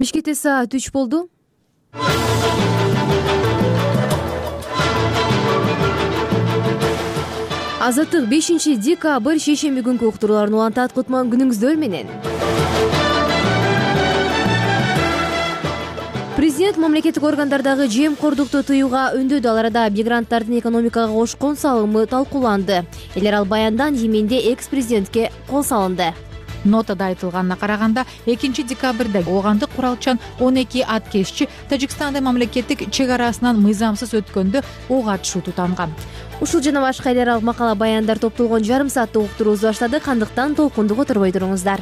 Бишкекте саат 3 болду. Азаттык 5-декабрь шейшемби күнкү уктурууларын улантат. Кутман күнүңүздөр менен. Президент мамлекеттик органдардагы жемкордукту тыюуга үндөдү. Ал арада мигранттардын экономикага кошкон салымы талкууланды. Эл арал баяндан Йеменде экс-президентке кол салынды. Нотада айтылганына караганда 2-декабрда оогандык куралчан 12 аткезчи Тажикстандын мамлекеттик чек арасынан мыйзамсыз өткөндө ок атышуу тутанган. Ушул жана башка эл аралык макала баяндар топтолгон жарым сааттык уктуруубузду баштадык. Кандыктан толкунду которбой туруңуздар.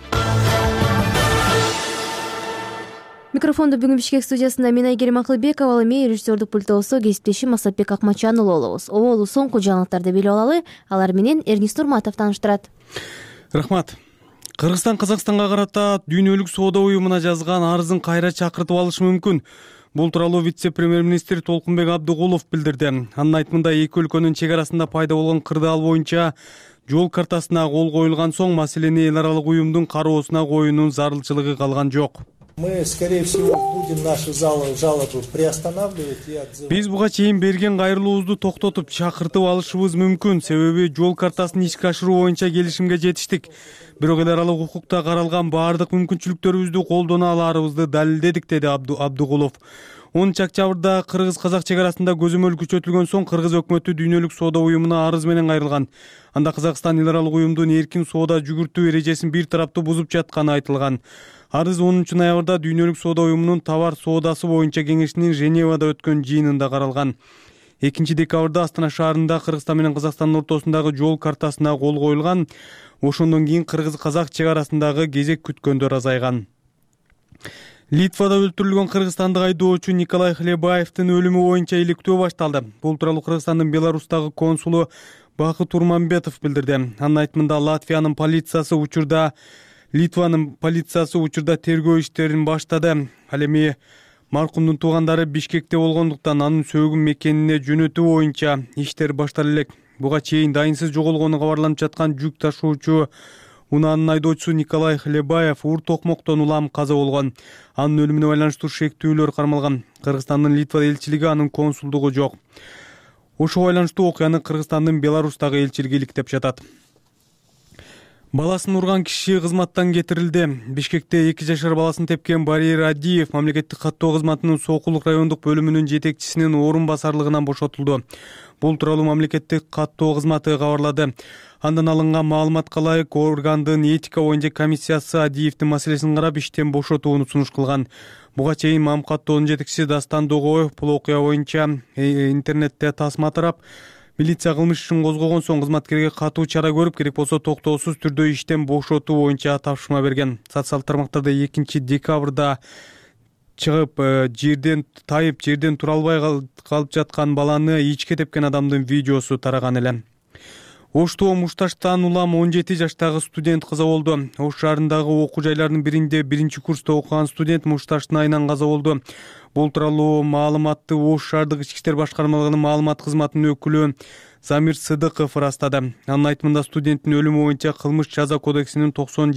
Микрофондо бүгүн Бишкек студиясында мен Айгерим Акылбекова, ал эми режиссердук пультубузду кесиптешим Масатбек Акмачан болобуз. Оболу соңку жаңылыктарды билип алалы. Алар менен Эрнис Нурматов тааныштырат. Рахмат. Кыргызстан Казакстанга карата Дүйнөлүк соода уюмуна жазган арызын кайра чакыртып алышы мүмкүн. Бул тууралуу вице-премьер-министр Толкунбек Абдыгулов билдирди. Анын айтымында эки өлкөнүн чек арасында пайда болгон кырдаал боюнча жол картасына кол коюлган соң маселени эл аралык уюмдун кароосуна коюунун зарылчылыгы калган жок. Мы, скорее всего, будем нашу жалобу приостанавливать и отзывать. Биз буга чейин берген кайрылуубузду токтотуп чакыртып алышыбыз мүмкүн. Себеби жол картасын ишке ашыруу боюнча келишимге жетиштик. Бирок эл аралык укукта каралган баардык мүмкүнчүлүктөрүбүздү колдоно аларыбызды далилдедик, деди Абдыгулов. 10-октябрда кыргыз-казак чек арасында көзөмөл күчөтүлгөн соң кыргыз өкмөтү Дүйнөлүк соода уюмуна арыз менен кайрылган. Анда Казакстан эл аралык уюмдун эркин соода жүгүртүү эрежесин бир тараптуу бузуп жатканы айтылган. Арыз 10 ноябрда Дүйнөлүк соода уюмунун товар соодасы боюнча кеңешинин Женевада өткөн жыйынында каралган. 2-декабрда Астана шаарында Кыргызстан менен Казакстандын ортосундагы жол картасына кол коюлган. Ошондон кийин кыргыз-казак чек арасындагы кезек күткөндөр азайган. Литвада өлтүрүлгөн кыргызстандык айдоочу Николай Хлебаевдин өлүмү боюнча иликтөө башталды. Бул тууралуу Кыргызстандын Беларустагы консулу Бакыт Турманбетов билдирди. Анын айтымында Латвиянын полициясы учурда Литванын полициясы учурда тергөө иштерин баштады. Ал эми маркумдун туугандары Бишкекте болгондуктан анын сөөгүн мекенине жөнөтүү боюнча иштер баштала элек. Буга чейин дайынсыз жоголгону кабарланып жаткан жүк ташуучу унаанын айдоочусу Николай Хлебаев уур токмоктон улам каза болгон. Анын өлүмүнө байланыштуу шектүүлөр кармалган. Кыргызстандын Литва элчилиги, анын консулдугу жок. Ошого байланыштуу окуяны Кыргызстандын Беларустагы элчилиги иликтеп жатат. Баласын урган киши кызматтан кетирилди. Бишкекте 2 жашар баласын тепкен Барир Адиев мамлекеттик каттоо кызматынын Сокулук райондук бөлүмүнүн жетекчисинин орун басарлыгынан бошотулду. Бул тууралуу мамлекеттик каттоо кызматы кабарлады. Андан алынган маалыматка ылайык органдын этика боюнча комиссиясы Адиевдин маселесин карап иштен бошотууну сунуш кылган. Буга чейин МАМ каттоонун жетекчиси Дастан Догоев бул окуя боюнча интернетте тасма тарап, милиция кылмыш ишин козгогон соң кызматкерге катуу чара көрүп, керек болсо токтоосуз түрдө иштен бошотуу боюнча тапшырма берген. Социалдык тармактарда 2-декабрда чыгып жерден тура албай калып жаткан баланы ичке тепкен адамдын видеосу тараган эле. Оштоо Мушташтан улам 17 жаштагы студент каза болду. Ош шаарындагы окуу жайларынын биринде 1-курста окуган студент Мушташтын айынан каза болду. Бул тууралуу маалыматты Ош шаардык ички иштер башкармалыгынын маалымат кызматынын өкүлү Замир Сыдыков ырастады. Анын айтымында студенттин өлүмү боюнча кылмыш жаза кодексинин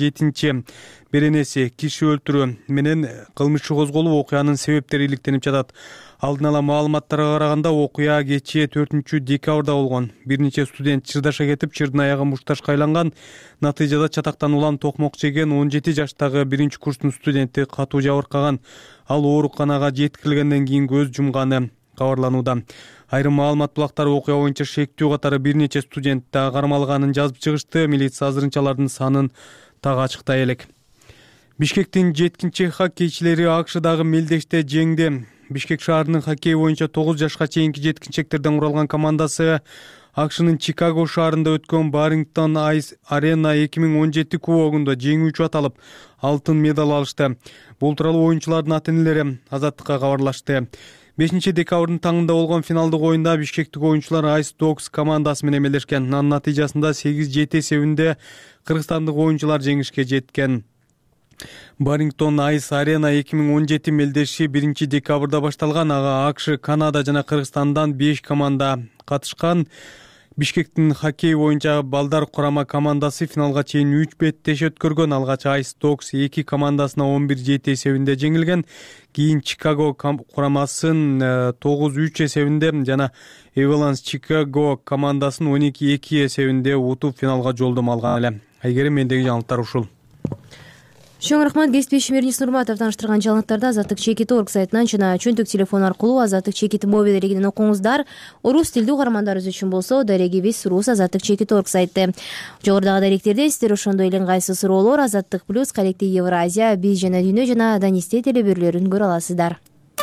97-беренеси киши өлтүрүү менен кылмыш иши козголуп, окуянын себептери иликтенип жатат. Алдын ала маалыматтарга караганда окуя кечээ 4-декабрда болгон. Бир нече студент чырдаша кетип, чырдын аягы мушташка айланган. Натыйжада чатактан улам токмок жеген 17 жаштагы 1-курстун студенти катуу жабыркаган. Ал ооруканага жеткирилгенден кийин көз жумганы кабарланууда. Айрым маалымат булактары окуя боюнча шектүү катары бир нече студент да кармалганын жазып чыгышты. Милиция азырынчалардын санын так ачыктай элек. Бишкектин жеткинчек хоккейчилери АКШдагы Мелдеште жеңди. Бишкек шаарынын хоккей боюнча 9 жашка чейинки жеткинчектерден куралган командасы АКШнын Чикаго шаарында өткөн Барингтон Айс Арена 2017 кубогунда жеңүүчү аталып, алтын медаль алышты. Бул тууралуу оюнчулардын ата-энелери Азаттыкка кабарлашты. 5-декабрдын таңында болгон финалдык оюнда бишкектик оюнчулар Ice Dogs командасы менен эмелешкен. Анын натыйжасында 8-7 эсебинде кыргызстандык оюнчулар жеңишке жеткен. Барингтон Айс Арена 2017 мелдеши 1-декабрда башталган. Ага АКШ, Канада жана Кыргызстандан 5 команда катышкан. Бишкектин хоккей боюнча балдар курама командасы финалга чейин 3 беттеш өткөргөн. Алгач Ice Dogs 2 командасына 11-7 эсебинде жеңилген. Кийин Чикаго курамасын 9-3 эсебинде жана Avalanche Чикаго командасын 12-2 эсебинде утуп финалга жолдомо алган эле. Айгерим, мендеги жаңылыктар ушул. Чоң рахмат. Кесиптешим Эрнис Нурматов таныштырган жаңылыктарды Азаттык Чекит.org сайтынан жана чөнтүк телефон аркылуу Азаттык Чекит мобил эрегинен окуңуздар. Орус тилдүү каармандарыбыз үчүн болсо дарегибиз Рус Азаттык Чекит.org сайты. Жогорудагы даректерде сиздер ошондой эле ыңгайсыз суроолор, Азаттык плюс, коллектив Евразия, биз жана дүйнө жана Данисте телеберүүлөрүн көрө аласыздар.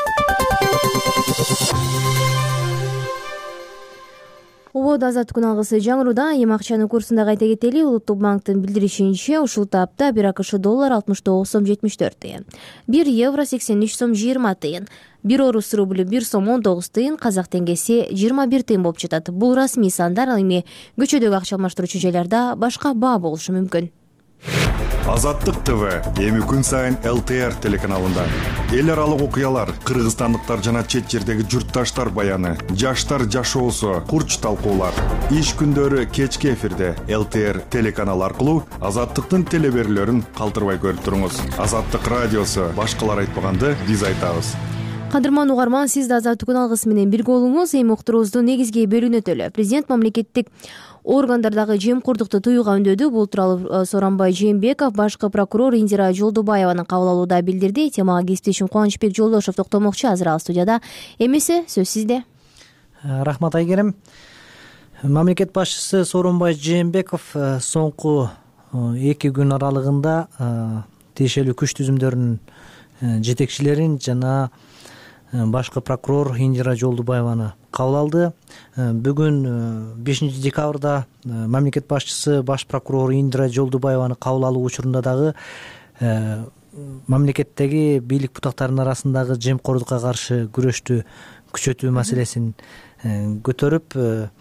Ободо азаттык күн алгысы жаңыруда. Эми акчанын курсунда кайта кетели. Улуттук банктын билдиришинче, ушул тапта 1 АКШ доллар 69 сом 74 тыйын, 1 евро 83 сом 20 тыйын, 1 орус рубль 1 сом 19 тыйын, казак теңгеси 21 тыйын болуп жатат. Бул расмий сандар. Ал эми көчөдөгү акча алмаштыруучу жайларда башка баа болушу мүмкүн. Азаттык ТВ эми күн сайын ЛТР телеканалында эл аралык окуялар, кыргызстандыктар жана чет жердеги журтташтар баяны, жаштар жашоосу, курч талкуулар. Иш күндөрү кечки эфирде ЛТР телеканалы аркылуу Азаттыктын телеберүүлөрүн калтырбай көрүп туруңуз. Азаттык радиосу башкалар айтпаганды биз айтабыз. Кадырман угарман, сиз да азаттык күн алгысы менен бирге болуңуз. Эми уктуруубуздун негизги бөлүгүнө өтөлү. Президент мамлекеттик органдардагы жемкордукту тыюуга үндөдү. Бул тууралуу Сооронбай Жээнбеков башкы прокурор Индира Жолдубаеванын кабыл алууда билдирди. Темага кесиптешим Кубанычбек Жолдошов токтомокчу. Азыр ал студияда. Эмесе сөз сизде. Рахмат Айгерим. Мамлекет башчысы Сооронбай Жээнбеков соңку 2 күн аралыгында тиешелүү күч түзүмдөрүнүн жетекчилерин жана башкы прокурор Индира Жолдубаеваны кабыл алды. Бүгүн 5 декабрда мамлекет башчысы баш прокурор Индира Жолдубаеваны кабыл алуу учурунда дагы мамлекеттеги бийлик бутактарынын арасындагы жемкордукка каршы күрөштү күчөтүү маселесин көтөрүп,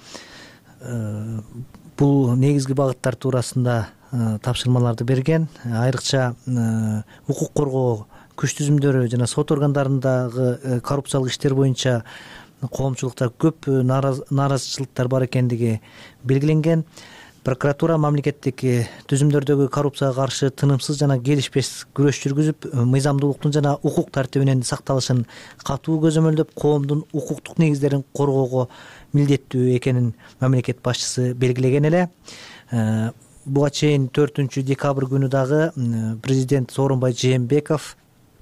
бул негизги багыттар туурасында тапшырмаларды берген. Айрыкча укук коргоо күч түзүмдөрү жана сот органдарындагы коррупциялык иштер боюнча коомчулукта көп нааразычылыктар бар экендиги белгиленген. Прокуратура мамлекеттик түзүмдөрдөгү коррупцияга каршы тынымсыз жана келишпес күрөш жүргүзүп, мыйзамдуулуктун жана укук тартибинин сакталышын катуу көзөмөлдөп, коомдун укуктук негиздерин коргоого милдеттүү экенин мамлекет башчысы белгилеген эле. Буга чейин 4 декабрь күнү дагы президент Сооронбай Жээнбеков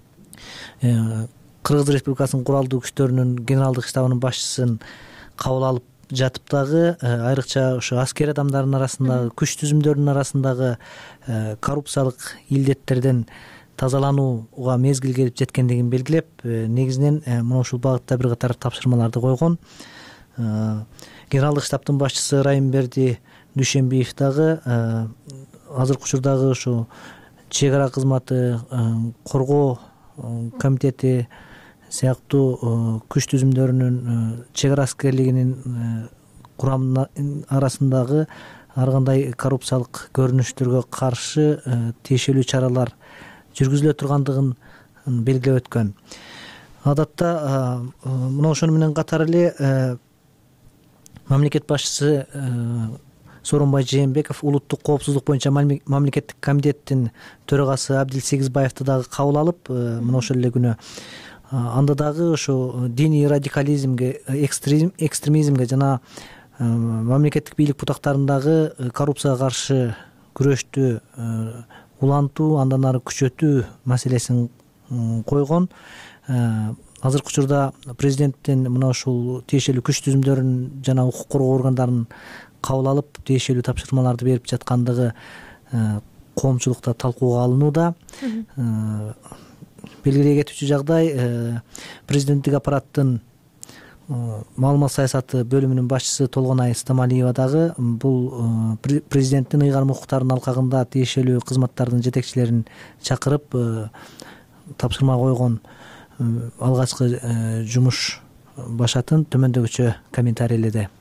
Кыргыз Республикасынын куралдуу күчтөрүнүн генералдык штабынын башчысын кабыл алып жатып дагы айрыкча ошо аскер адамдардын арасындагы күч түзүмдөрүнүн арасындагы коррупциялык илдеттерден тазаланууга мезгил келип жеткендигин белгилеп, негизинен мына ушул багытта бир катар тапшырмаларды койгон. Генералдык штабтын башчысы Райымберди Дүйшөнбиев дагы азыркы учурдагы ушу чек ара кызматы, коргоо комитети сыяктуу күч түзүмдөрүнүн чек ара аскерлигинин курамынын арасындагы ар кандай коррупциялык көрүнүштөргө каршы тиешелүү чаралар жүргүзүлө тургандыгын белгилеп өткөн. Адатта мына ошону менен катар эле мамлекет башчысы Сооронбай Жээнбеков улуттук коопсуздук боюнча мамлекеттик комитеттин төрагасы Абдил Сегизбаевди дагы кабыл алып, мына ошол эле күнү анда дагы ошо диний радикализмге, экстремизмге жана мамлекеттик бийлик бутактарындагы коррупцияга каршы күрөштү улантуу, андан ары күчөтүү маселесин койгон. Азыркы учурда президенттин мына ушул тиешелүү күч түзүмдөрүн жана укук коргоо органдарын кабыл алып тиешелүү тапшырмаларды берип жаткандыгы коомчулукта талкууга алынууда. Белгилей кетүүчү жагдай, президенттик аппараттын маалымат саясаты бөлүмүнүн башчысы Толгонай Стамалиева дагы бул президенттин ыйгарым укуктарынын алкагында тиешелүү кызматтардын жетекчилерин чакырып тапшырма койгон алгачкы жумуш башатын төмөндөгүчө комментарийледи.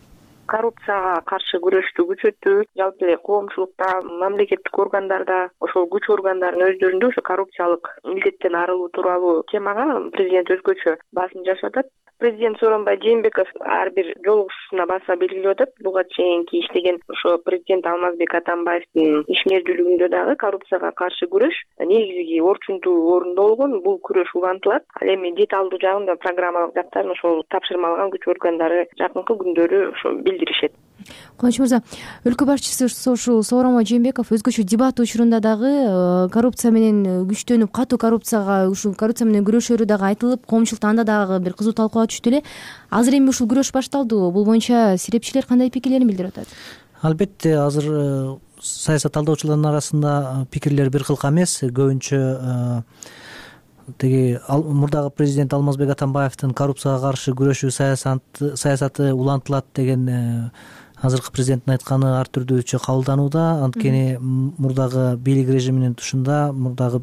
коррупцияга каршы күрөштү күчөтүп, жалпы эле коомчулукта, мамлекеттик органдарда, ошол күч органдарынын өздөрүндө ошо коррупциялык илдеттен арылуу тууралуу темага президент өзгөчө басым жасап атат. Президент Сооронбай Жээнбеков ар бир жолугушуусуна баса белгилеп атат. Буга чейинки иштеген ошо президент Алмазбек Атамбаевдин ишмердүүлүгүндө дагы коррупцияга каршы күрөш негизги орчундуу орунда болгон. Бул күрөш улантылат. Ал эми деталдуу жагында программалык жактарын ошол тапшырмалган күч органдары жакынкы күндөрү ошо билдиришет. Кубаныч мырза, өлкө башчысы ушул Сооронбай Жээнбеков өзгөчө дебат учурунда дагы коррупция менен күчтөнүп, катуу ушул коррупция менен күрөшөрү дагы айтылып, коомчулукта анда дагы бир кызуу талкууга түштү эле. Азыр эми ушул күрөш башталдыбы? Бул боюнча серепчилер кандай пикирлерин билдирип атат? Албетте, азыр саясат талдоочулардын арасында пикирлер бир кылка эмес. Көбүнчө тиги мурдагы президент Алмазбек Атамбаевдин коррупцияга каршы күрөшүү саясаты улантылат деген азыркы президенттин айтканы ар түрдүүчө кабылданууда. Анткени мурдагы бийлик режиминин тушунда мурдагы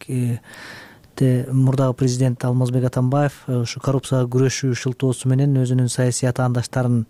президент Алмазбек Атамбаев ушу коррупцияга күрөшүү шылтоосу менен өзүнүн саясий атаандаштарын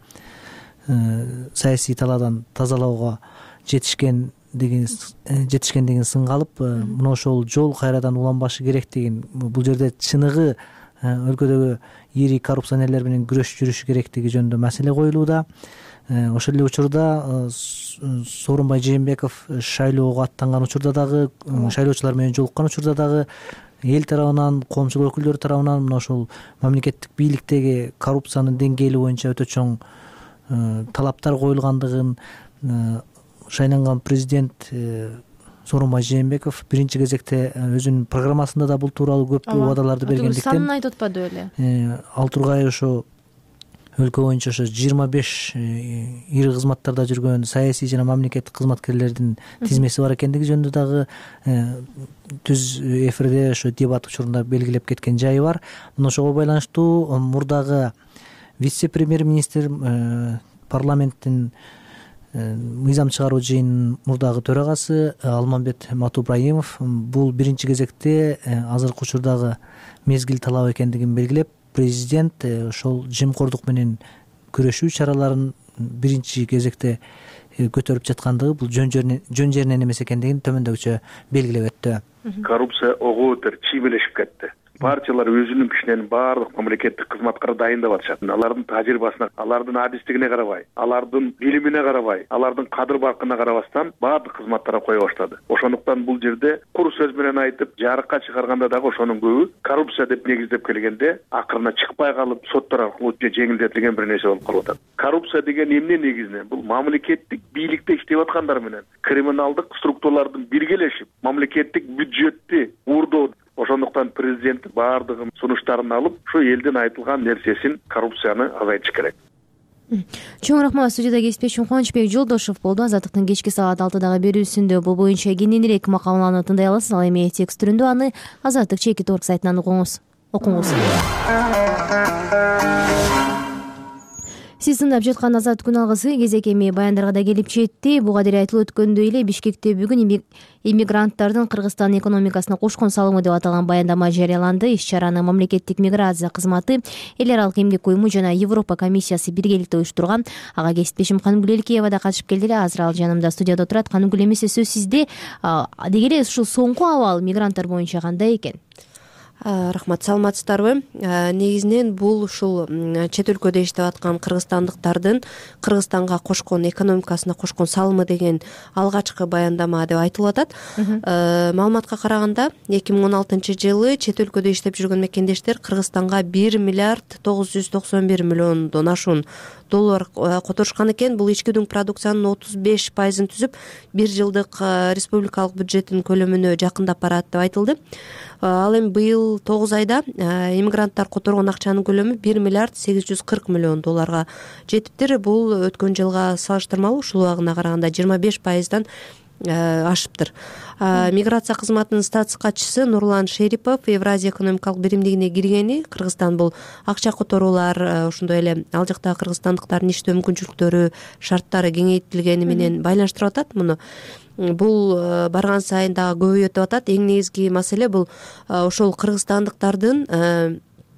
саясий талаадан тазалоого жетишкендигин сынга алып, мына ошол жол кайрадан уланбашы керектигин, бул жерде чыныгы өлкөдөгү ири коррупционерлер менен күрөш жүрүшү керектиги жөнүндө маселе коюлууда. Ошол эле учурда Сооронбай Жээнбеков шайлоого аттанган учурда дагы, шайлоочулар менен жолуккан учурда дагы эл тарабынан, коомчулук өкүлдөрү тарабынан мына ошол мамлекеттик бийликтеги коррупциянын деңгээли боюнча өтө чоң талаптар коюлгандыгын, шайланган президент Сооронбай Жээнбеков биринчи кезекте өзүнүн программасында да бул тууралуу көп убадаларды бергендиктен санын айтып атпады беле? Ал тургай ошо өлкө боюнча ошо 25 ири кызматтарда жүргөн саясий жана мамлекеттик кызматкерлердин тизмеси бар экендиги жөнүндө дагы түз эфирде ошо дебат учурунда белгилеп кеткен жайы бар. Мына ошого байланыштуу мурдагы вице-премьер-министр, парламенттин мыйзам чыгаруу жыйынынын мурдагы төрагасы Алмамбет Матубраимов бул биринчи кезекте азыркы учурдагы мезгил талап экендигин белгилеп, президент ошол жемкордук менен күрөшүү чараларын биринчи кезекте көтөрүп жаткандыгы, бул жөн жеринен эмес экендигин төмөндөгүчө белгилеп өттү. Коррупция оготер чийбелешип кетти. Партиялар өзүнүн кишинен баардык мамлекеттик кызматкар дайындап атышат. Алардын тажрыйбасына, алардын адистигине карабай, алардын билимине карабай, алардын кадыр баркына карабастан баардык кызматтарга кое баштады. Ошондуктан бул жерде кур сөз менен айтып, жарыкка чыгарганда дагы ошонун көбү коррупция деп негиздеп келгенде акырына чыкпай калып, соттор аркылуу жеңилдетилген бир нерсе болуп калып атат. Коррупция деген эмне негизинен? Бул мамлекеттик бийликте иштеп аткандар менен криминалдык структуралардын биргелешип, мамлекеттик бюджетти уурдоо. Ошондуктан президент баардыгын сунуштарын алып, ушу элдин айтылган нерсесин, коррупцияны азайтыш керек. Чоң рахмат. Студияда кесиптешим Кубанычбек Жолдошов болду. Азаттыктын кечки саат 6-дагы берүүсүндө бул боюнча кененирээк макаланы тыңдай аласыз. Ал эми текст түрүндө аны Азаттык чеки торг сайтынан окуңуз. Сиз тыңдап жаткан Азат күн алгысы кезек эми баяндарга да келип жетти. Буга дейин айтылып өткөндөй эле Бишкекте бүгүн иммигранттардын Кыргызстан экономикасына кошкон салымы деп аталган баяндама жарыяланды. Иш-чараны мамлекеттик миграция кызматы, эл аралык эмгек уюму жана Европа комиссиясы биргеликте уюштурган. Ага кесиптешим Канымгүл Элкеева да катышып келди эле. Азыр ал жанымда студияда отурат. Канымгүл, эмесе сөз сизде. Деги эле ушул соңку абал мигранттар боюнча кандай экен? Рахмат, саламатсыздарбы? Негизинен бул ушул чет өлкөдө иштеп аткан кыргызстандыктардын Кыргызстанга кошкон, экономикасына кошкон салымы деген алгачкы баяндама деп айтылып атат. Маалыматка караганда 2016-жылы чет өлкөдө иштеп жүргөн мекендештер Кыргызстанга 1 миллиард 991 миллиондон ашуун доллар которушкан экен. Бул ички дүң продукциянын 35%-ын түзүп, 1 жылдык республикалык бюджеттин көлөмүнө жакындап барат деп айтылды. Ал эми быйыл 9 айда иммигранттар которгон акчанын көлөмү 1 миллиард 840 миллион долларга жетиптир. Бул өткөн жылга салыштырмалуу ушул убагына караганда 25%-дан ашыптыр. Миграция кызматынын статс катчысы Нурлан Шерипов Евразия экономикалык биримдигине киргени, Кыргызстан бул акча которуулар, ошондой эле ал жактагы кыргызстандыктардын иштөө мүмкүнчүлүктөрү, шарттары кеңейтилгени менен байланыштырып атат муну. Бул барган сайын дагы көбөйүп атат. Эң негизги маселе бул ошол кыргызстандыктардын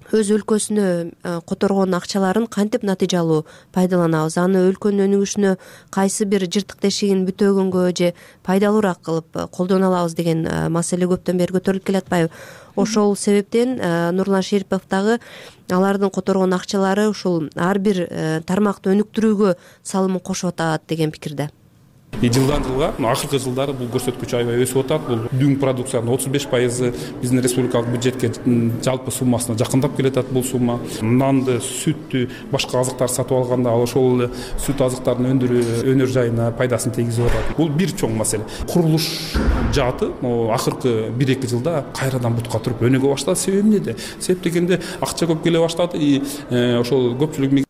өз өлкөсүнө которгон акчаларын кантип натыйжалуу пайдаланабыз, аны өлкөнүн өнүгүшүнө кайсы бир жыртык тешигин бүтөгөнгө же пайдалуураак кылып колдоно алабыз деген маселе көптөн бери көтөрүлүп келатпайбы. Ошол себептен Нурлан Шерипов дагы алардын которгон акчалары ушул ар бир тармакты өнүктүрүүгө салымын кошуп атат деген пикирде. Жылдан жылга акыркы жылдары бул көрсөткүч аябай өсүп атат. Бул дүң продукциянын 35% биздин республикалык бюджетке жалпы суммасына жакындап келатат бул сумма. Нанды, сүттү, башка азыктар сатып алганда ошол эле сүт азыктарын өндүрүү өнөр жайына пайдасын тийгизип атат. Бул бир чоң маселе. Курулуш жааты акыркы 1-2 жылда кайрадан бутка туруп өнүгө баштады. Себеби эмнеде? Себеп дегенде акча көп келе баштады, ошол көпчүлүк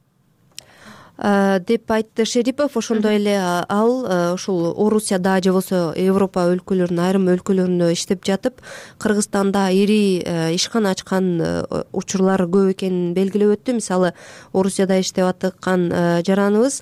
деп айтты Шерипов. Ошондой эле ал ушул Орусияда же болбосо Европа өлкөлөрүнүн айрым өлкөлөрүндө иштеп жатып, Кыргызстанда ири ишкана ачкан учурлар көп экенин белгилеп өттү. Мисалы, Орусияда иштеп аткан жараныбыз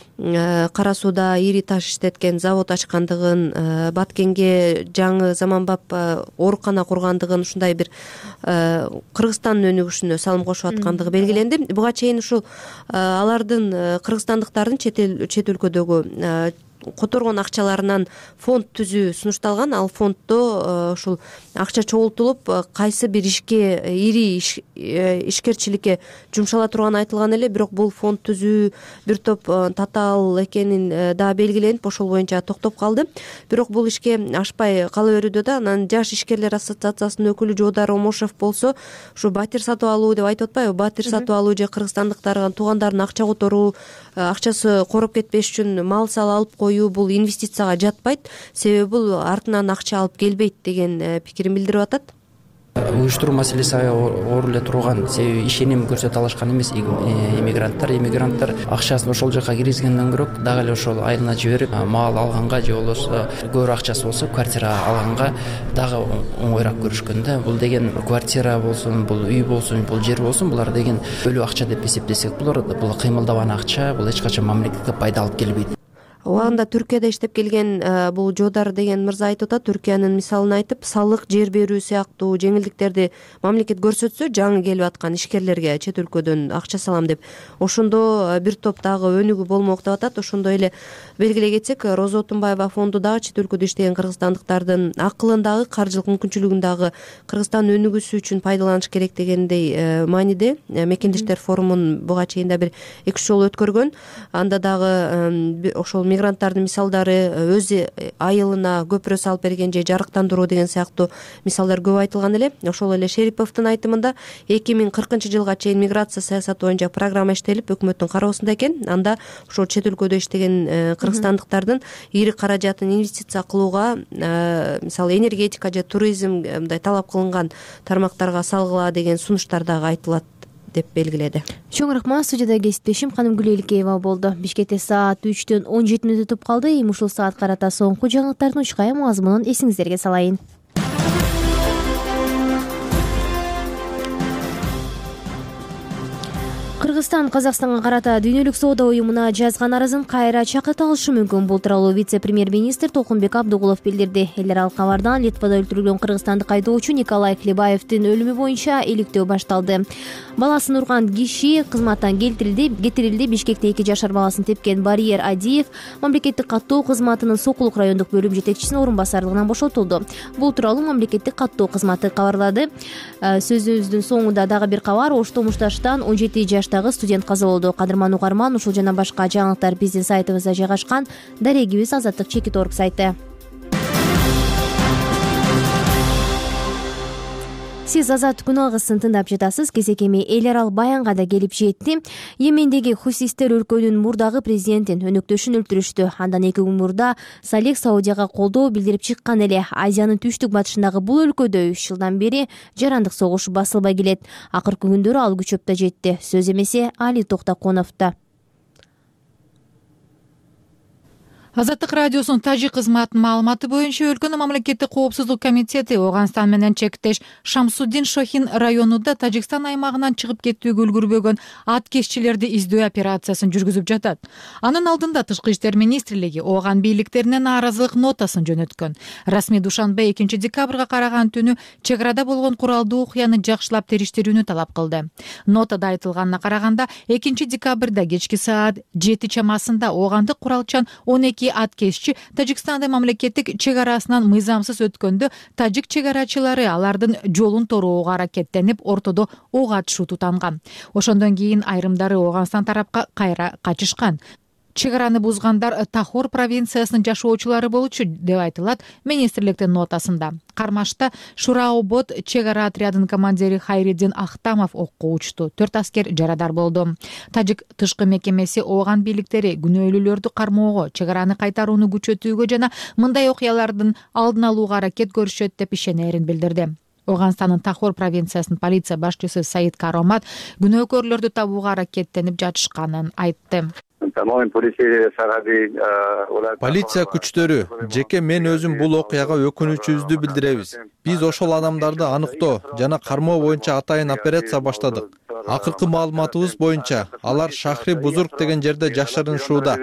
Кара Сууда ири таш иштеткен завод ачкандыгын, Баткенге жаңы заманбап оорукана кургандыгын, ушундай бир Кыргызстандын өнүгүшүнө салым кошуп аткандыгы белгиленди. Буга чейин ушул алардын кыргызстандыктардын чет өлкөдөгү которгон акчаларынан фонд түзүү сунушталган. Ал фонддо ушул акча чогултулуп кайсы бир ишке, ири ишкерчиликке жумшала турганы айтылган эле. Бирок бул фонд түзүү бир топ татаал экенин да белгиленип, ошол боюнча токтоп калды. Бирок бул ишке ашпай кала берүүдө да анан Жаш ишкерлер ассоциациясынын өкүлү Жоодар Омошев болсо, ушу батир сатып алуу деп айтып атпайбы? Батир сатып алуу же кыргызстандыктарга туугандарына акча которуу, акчасы короп кетпеш үчүн мал сал алып коюу бул инвестицияга жатпайт, себеби бул артынан акча алып келбейт деген пикирин билдирип атат. Уюштуруу маселеси оор эле турган. Себеби ишеним көрсөтө алышкан эмес эмигранттар акчасын ошол жака киргизгенден көрө дагы эле ошол айылына жиберип мал алганга же болбосо көбүрөөк акчасы болсо квартира алганга дагы оңоюраак көрүшкөн да. Бул деген квартира болсун, бул үй болсун, бул жер болсун, булар деген бөлүп акча деп эсептесек булар бул кыймылдабан акча, бул эч качан мамлекетке пайда алып келбейт. Убагында Түркияда иштеп келген бул Жоодар деген мырза айтып атат, Түркиянын мисалын айтып, салык, жер берүү сыяктуу жеңилдиктерди мамлекет көрсөтсө, жаңы келип аткан ишкерлерге чет өлкөдөн акча салам деп, ошондо бир топ дагы өнүгүү болмок деп атат. Ошондой эле белгилей кетсек, Роза Отунбаева фонду дагы чет өлкөдө иштеген кыргызстандыктардын акылын дагы, каржылык мүмкүнчүлүгүн дагы Кыргызстан өнүгүүсү үчүн пайдаланыш керек дегендей мааниде. Мекендештер форумун буга чейин да бир 2-3 жолу өткөргөн. Анда дагы ошол мигранттардын мисалдары, өз айылына көпүрө салып берген же жарыктандыруу деген сыяктуу мисалдар көп айтылган эле. Ошол эле Шериповдун айтымында 2040 жылга чейин миграция саясаты боюнча программа иштелип, өкмөттүн кароосунда экен. Анда ошол чет өлкөдө иштеген кыргызстандыктардын ири каражатын инвестиция кылууга, мисалы энергетика же туризм мындай талап кылынган тармактарга салгыла деген сунуштар дагы айтылат деп белгиледи. Чоң рахмат. Студияда кесиптешим Канымгүл Эликеева болду. Бишкекте саат 3:17 өтүп калды. Ушул саат карата соңку жаңылыктардын учкай мазмунун эсиңиздерге салайын. Кыргызстан Казакстанга карата Дүйнөлүк соода уюмуна жазган арызын кайра чакырта алышы мүмкүн. Бул тууралуу вице-премьер-министр Толкунбек Абдыгулов билдирди. Эл аралык кабардан Литвада өлтүрүлгөн кыргызстандык айдоочу Николай Хлебаевдин өлүмү боюнча иликтөө башталды. Баласын урган киши кызматтан кетирилди. Бишкекте 2 жашар баласын тепкен Барьер Адиев мамлекеттик каттоо кызматынын Сокулук райондук бөлүм жетекчисинин орун басарлыгынан бошотулду. Бул тууралуу мамлекеттик каттоо кызматы кабарлады. Сөзүбүздүн соңунда дагы бир кабар. Ошто Мушташтан 17 жаштагы студент каза болду. Кадырман угарман, ушул жана башка жаңылыктар биздин сайтыбызда жайгашкан. Дарегибиз Азаттык Чекит.орг сайты. Сиз Азат күн алгысын тыңдап жатасыз. Кезекеми эл аралык баянга да келип жетти. Йемендеги хусистер өлкөнүн мурдагы президентин, өнөктөшүн өлтүрүштү. Андан 2 күн мурда Салех Саудияга колдоо билдирип чыккан эле. Азиянын түштүк батышындагы бул өлкөдө 3 жылдан бери жарандык согуш басылбай келет. Акыркы күндөрү ал күчөп да жетти. Сөз эмеси Али Токтоконовдо. Азаттык радиосунун тажик кызматынын маалыматы боюнча өлкөнүн мамлекеттик коопсуздук комитети Ооганстан менен чектеш Шамсуддин Шохин районунда Тажикстан аймагынан чыгып кетүүгө үлгүрбөгөн аткезчилерди издөө операциясын жүргүзүп жатат. Анын алдында Тышкы иштер министрлиги Ооган бийликтерине нааразылык нотасын жөнөткөн. Расмий Душанбе 2 декабрга караган түнү чек арада болгон куралдуу окуяны жакшылап териштирүүнү талап кылды. Нотада айтылганына караганда 2 декабрда кечки саат 7 чамасында Оогандык куралчан 12 аткезчи Тажикстандын мамлекеттик чек арасынан мыйзамсыз өткөндө тажик чек арачылары алардын жолун тороого аракеттенип ортодо ок атышуу тутанган. Ошондон кийин айрымдары Ооганстан тарапка кайра качышкан. Чек араны бузгандар Тахор провинциясынын жашоочулары болчу деп айтылат министрликтин нотасында. Кармашта Шураобод чек ара отрядынын командири Хайриддин Ахтамов окко учту. 4 аскер жарадар болду. Тажик тышкы мекемеси Ооган бийликтери күнөөлүүлөрдү кармоого, чек араны кайтарууну күчөтүүгө жана мындай окуялардын алдын алууга аракет көрүшөт деп ишенерин билдирди. Ооганстандын Тахор провинциясынын полиция башчысы Саид Каромат күнөөкөрлөрдү табууга аракеттенип жатышканын айтты. Полиция күчтөрү, жеке мен өзүм бул окуяга өкүнүчүбүздү билдиребиз. Биз ошол адамдарды аныктоо жана кармоо боюнча атайын операция баштадык. Акыркы маалыматыбыз боюнча алар Шахри Бузург деген жерде жашырынышууда.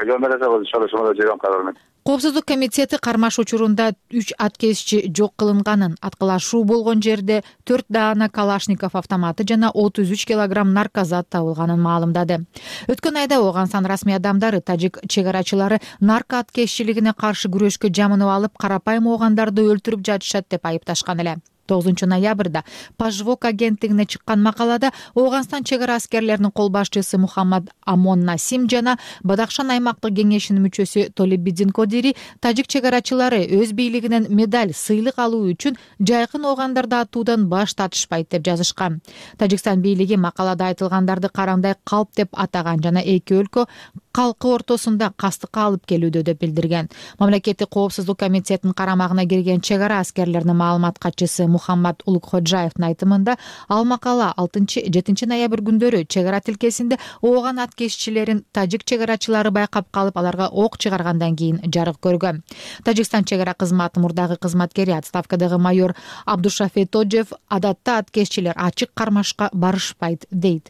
Коопсуздук комитети кармаш учурунда 3 аткезчи жок кылынганын, аткылашуу болгон жерде 4 даана Калашников автоматы жана 33 килограмм наркозат табылганын маалымдады. Өткөн айда Ооганстан расмий адамдары тажик чек арачылары нарко аткезчилигине каршы күрөшкө жамынып алып, карапайым оогандарды өлтүрүп жатышат деп айыпташкан эле. 9 ноябрда Пажвок агенттигине чыккан макалада Ооганстан чек ара аскерлеринин кол башчысы Мухаммад Амон Насим жана Бадахшан аймактык кеңешинин мүчөсү Толибидин Кодири тажик чек арачылары өз бийлигинен медаль, сыйлык алуу үчүн жайкын оогандарды атуудан баш тартышпайт деп жазышкан. Тажикстан бийлиги макалада айтылгандарды караңдай калп деп атаган жана эки өлкө калкы ортосунда кастыкка алып келүүдө деп билдирген. Мамлекеттик коопсуздук комитетинин карамагына кирген чек ара аскерлеринин маалымат катчысы Мухаммад Улукходжаевдин айтымында ал макала 6-7 ноябрь күндөрү чек ара тилкесинде Ооган аткезчилерин тажик чек арачылары байкап калып, аларга ок чыгаргандан кийин жарык көргөн. Тажикстан чек ара кызматынын мурдагы кызматкери отставкадагы майор Абдушафи Тоджев адатта аткезчилер ачык кармашка барышпайт дейт.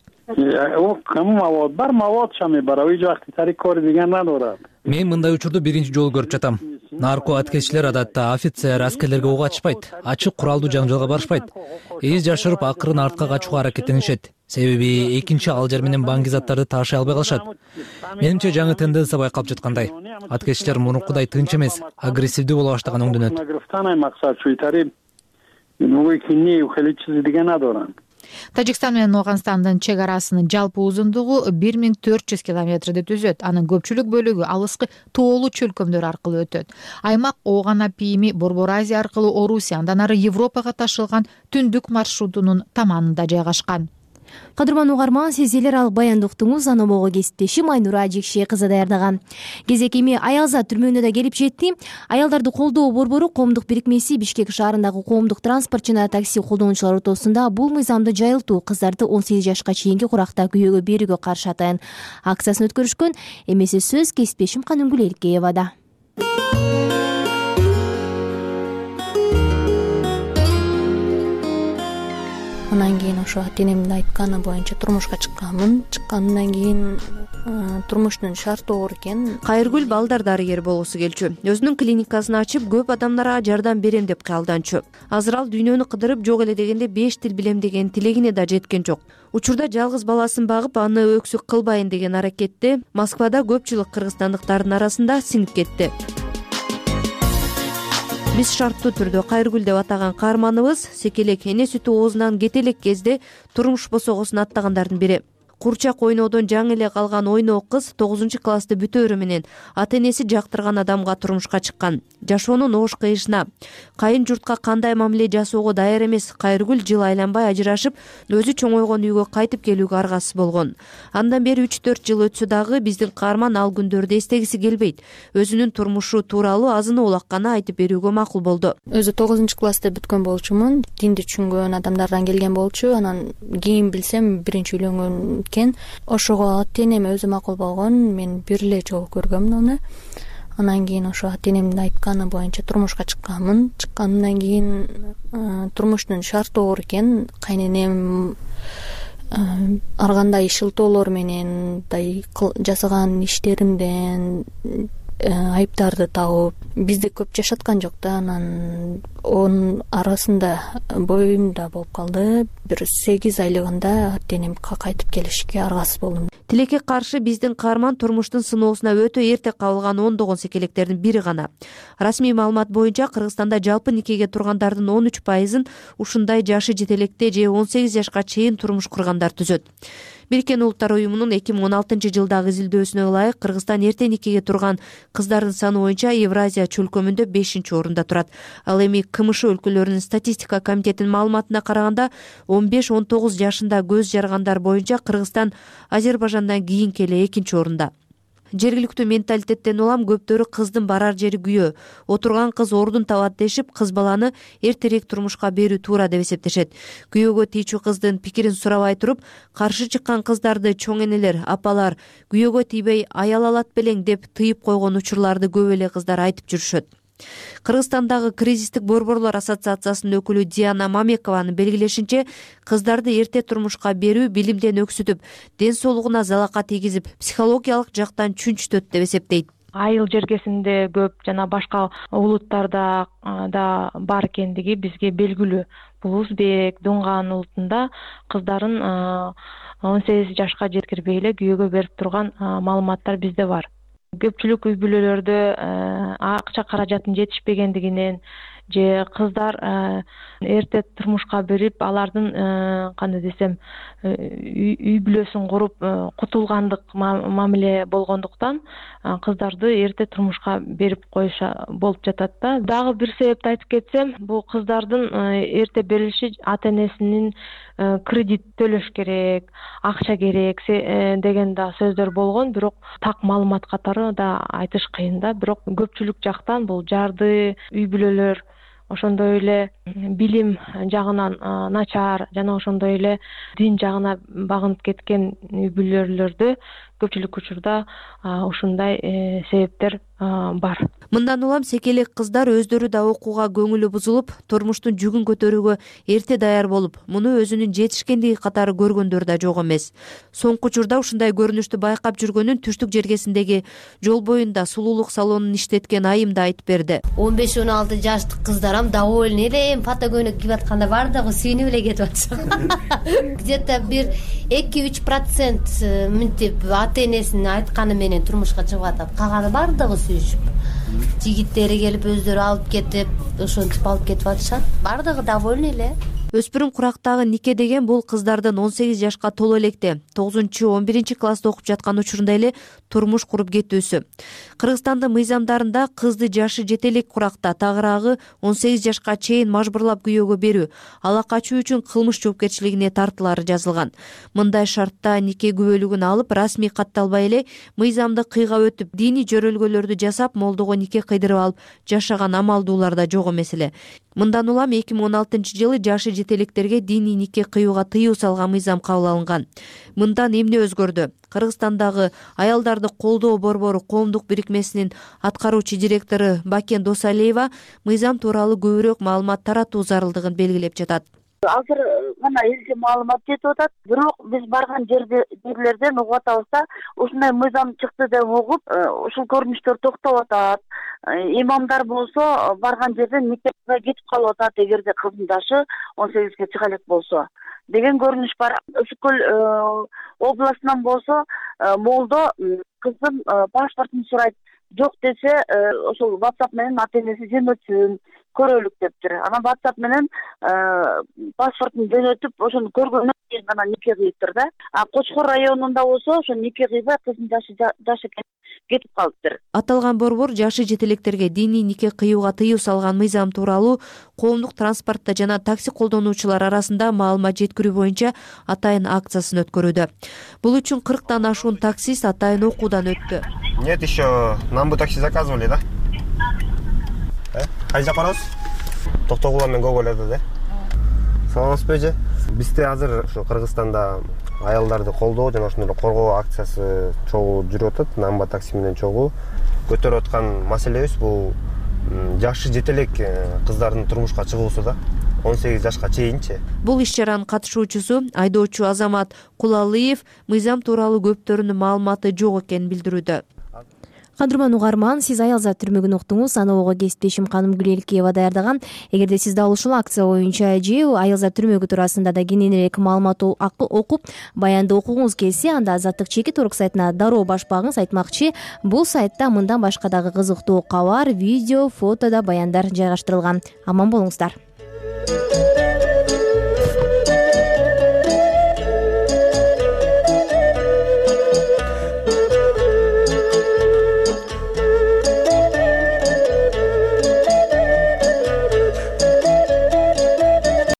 Мен мындай учурду биринчи жолу көрүп жатам. Нарко аткезчилер адатта офицер, аскерлерге ок ачпайт, ачык куралдуу жаңжалга барышпайт. Из жашырып акырын артка качууга аракеттенишет. Себеби экинчи алжар менен баңги заттарды ташый албай калышат. Менимче жаңы тенденция байкалып жаткандай. Аткезчилер мурункудай тынч эмес, агрессивдүү боло баштаган оңдөнөт. Тажикстан менен Ооганстандын чек арасынын жалпы узундугу 1400 километрди түзөт. Анын көпчүлүк бөлүгү алыскы тоолуу чөлкөмдөр аркылуу өтөт. Аймак Ооган апийими Борбор Азия аркылуу Орусия, андан ары Европага ташылган түндүк маршрутунун таманында жайгашкан. Кадырман угарман, сиз эл аралык баяндыктыңыз аномого кесиптешим Айнура Жекше кызы даярдаган. Кезек эми Аялзат түрмөгүнө да келип жетти. Аялдарды колдоо борбору коомдук бирикмеси Бишкек шаарындагы коомдук транспорт жана такси колдонуучулар ортосунда бул мыйзамды жайылтуу, кыздарды 18 жашка чейинки куракта күйөөгө берүүгө каршы атайын акциясын өткөрүшкөн. Эмесе сөз кесиптешим Канымгүл Эркеевада. Анан кийин ошо ата-энемдин айтканы боюнча турмушка чыкканмын. Чыккандан кийин турмуштун шарты оор экен. Кайыргүл балдар дарыгер болгусу келчү. Өзүнүн клиникасын ачып, көп адамдарга жардам берем деп кыялданчу. Азыр ал дүйнөнү кыдырып жок эле дегенде 5 тил билем деген тилегине да жеткен жок. Учурда жалгыз баласын багып, аны өксүк кылбайын деген аракетте Москвада көпчүлүк кыргызстандыктардын арасында сиңип кетти. Биз шарттуу түрдө Кайыргүл деп атаган каарманыбыз секелек эне сүтү оозунан кете элек кезде турмуш босогосун аттагандардын бири. Курчак ойноодон жаңы эле калган ойноо кыз 9-классты бүтөөрү менен ата-энеси жактырган адамга турмушка чыккан. Жашоонун оош кыйышына, кайын журтка кандай мамиле жасоого даяр эмес Кайыргүл жыл айланбай ажырашып, өзү чоңойгон үйгө кайтып келүүгө аргасыз болгон. Андан бери 3-4 жыл өтсө дагы биздин каарман ал күндөрдү эстегиси келбейт. Өзүнүн турмушу тууралуу азыны улакканы айтып берүүгө макул болду. Өзү 9-классты бүткөн болчумун. Динди түшүнгөн адамдардан келген болчу. Анан кийин билсем биринчи үйлөнгөн. Ошого ата-энем өзү макул болгон. Мен бир эле жолу көргөмүн аны. Анан кийин ошо ата энемдин айтканы боюнча турмушка чыкканмын. Чыккандан кийин турмуштун шарты оор экен. Кайненем ар кандай шылтоолор менен жасаган иштеримден айыптарды табып бизде көп жашаткан жок да. Анан онун арасында боюмда болуп калды. Бир 8 айлыгында ата энемге кайтып келишке аргасыз болдум. Тилекке каршы биздин каарман турмуштун сыноосуна өтө эрте кабылган ондогон секелектердин бири гана. Расмий маалымат боюнча Кыргызстанда жалпы никеге тургандардын 13%ын ушундай жашы жетелекте же 18 жашка чейин турмуш кургандар түзөт. Бириккен Улуттар уюмунун 2016-жылдагы изилдөөсүнө ылайык Кыргызстан эрте никеге турган кыздардын саны боюнча Евразия чөлкөмүндө 5-орунда турат. Ал эми КМШ өлкөлөрүнүн статистика комитетинин маалыматына караганда 15-19 жашында көз жаргандар боюнча Кыргызстан Азербайжандан кийинки эле 2-орунда. Жергиликтүү менталитеттен улам көптөрү кыздын барар жери күйөө, отурган кыз ордун табат дешип, кыз баланы эртерээк турмушка берүү туура деп эсептешет. Күйөөгө тийчү кыздын пикирин сурабай туруп, каршы чыккан кыздарды чоң энелер, апалар күйөөгө тийбей аял алат белең деп тыйып койгон учурларды көп эле кыздар айтып жүрүшөт. Кыргызстандагы кризистик борборлор ассоциациясынын өкүлү Диана Мамекованын белгилешинче, кыздарды эрте турмушка берүү билимден өксүтүп, ден соолугуна залака тийгизип, психологиялык жактан чүнчтөт деп эсептейт. Айыл жергесинде көп жана башка улуттарда да бар экендиги бизге белгилүү. Бул Узбек, Дунган улутунда кыздарын 18 жашка жеткирбей эле күйөөгө берип турган маалыматтар бизде бар. Көпчүлүк үй бүлөлөрдө акча каражатын жетишпегендигинен же кыздар эрте турмушка берип, алардын кандай десем, үй бүлөсүн куруп кутулгандык мамиле болгондуктан кыздарды эрте турмушка берип коюша болуп жатат да. Дагы бир себепти айтып кетсем, бул кыздардын эрте берилиши ата энесинин кредит төлөш керек, акча керек деген да сөздөр болгон, бирок так маалымат катары да айтыш кыйын да. Бирок көпчүлүк жактан бул жарды үй бүлөлөр, ошондой эле билим жагынан начар жана ошондой эле дин жагына багынып кеткен үй бүлөлөрдө көпчүлүк учурда ушундай себептер бар. Мындан улам секелек кыздар өздөрү да окууга көңүлү бузулуп, турмуштун жүгүн көтөрүүгө эрте даяр болуп, муну өзүнүн жетишкендиги катары көргөндөр да жок эмес. Соңку учурда ушундай көрүнүштү байкап жүргөнүн түштүк жергесиндеги жол боюнда сулуулук салонун иштеткен айым да айтып берди. 15-16 жаштык кыздарам довольный элем, фотокөйнөк кийип атканда бардыгы сүйүнүп эле кетип атышат. Где-то бир 2-3% мынтип ата энесинин айтканы менен турмушка чыгып атат. Калганы бардыгы сүйүшүп. Жигиттери келип өздөрү алып кетип, ошентип алып кетип атышат. Бардыгы довольный эле. Өспүрүм курактагы нике деген бул кыздардын 18 жашка толо электе 9-11 класста окуп жаткан учурунда эле турмуш куруп кетүүсү. Кыргызстандын мыйзамдарында кызды жашы жете элек куракта, тагыраагы 18 жашка чейин мажбурлап күйөөгө берүү, ала качуу үчүн кылмыш жоопкерчилигине тартылары жазылган. Мындай шартта нике күбөлүгүн алып, расмий катталбай эле мыйзамды кыйгап өтүп, диний жөрөлгөлөрдү жасап, молдого нике кыйдырып алып жашаган амалдуулар да жок эмес эле. Мындан улам 2016-жылы жашы жетелектерге диний нике кыюуга тыюу салган мыйзам кабыл алынган. Мындан эмне өзгөрдү? Кыргызстандагы аялдарды колдоо борбору коомдук бирикмесинин аткаруучу директору Бакен Досалиева мыйзам тууралуу көбүрөөк маалымат таратуу зарылдыгын белгилеп жатат. Азыр гана элчи маалымат жетип атат, бирок биз барган жерлерден угуп атабыз да, ушундай мыйзам чыкты деп угуп, ушул көрүнүштөр токтоп атат. Имамдар болсо барган жерден никеге кетип калып атат, эгерде кыздын жашы 18-ге чыга элек болсо деген көрүнүш бар. Өскөл областынан болсо молдо кыздын паспортун сурайт, жок десе ошол WhatsApp менен ата энеси жөнөтсүн, көрөлүк дептир. Анан WhatsApp менен паспортун жөнөтүп, ошону көргөндөн кийин гана нике кыйыптыр да. Кочкор районунда болсо ошо нике кыйбай кыздын жашы кетип калыптыр. Аталган борбор жашы жетелектерге диний нике кыюуга тыюу салган мыйзам тууралуу коомдук транспортто жана такси колдонуучулар арасында маалымат жеткирүү боюнча атайын акциясын өткөрүүдө. Бул үчүн 40 ашуун таксист атайын окуудан өттү. Нет, еще нам бы такси заказывали, да? Кай жака барабыз? Токтогул менен Гоголерде, да? Саламатсызбы эже? Бизде азыр ушу Кыргызстанда аялдарды колдоо жана ошондой коргоо акциясы чогуу жүрүп атат. Намба такси менен чогуу. көтөрүп аткан маселебиз бул жашы жете элек кыздардын турмушка чыгуусу да 18 жашка чейинчи. Бул иш чаранын катышуучусу айдоочу Азамат Кулалыев мыйзам тууралуу көптөрүнүн маалыматы жок экенин билдирүүдө. Кадырман угарман, сиз аялзат түрмөгүн уктуңуз. Аны кесиптешим Каным Гүлелкиева даярдаган. Эгерде сиз да ушул акция боюнча же аялзат түрмөгү туурасында да кененирээк маалымат окуп, баянды окугуңуз келсе, анда Азаттык чекит орг сайтына дароо баш багыңыз. Айтмакчы, бул сайтта мындан башка дагы кызыктуу кабар, видео, фото да баяндар жайгаштырылган. Аман болуңуздар.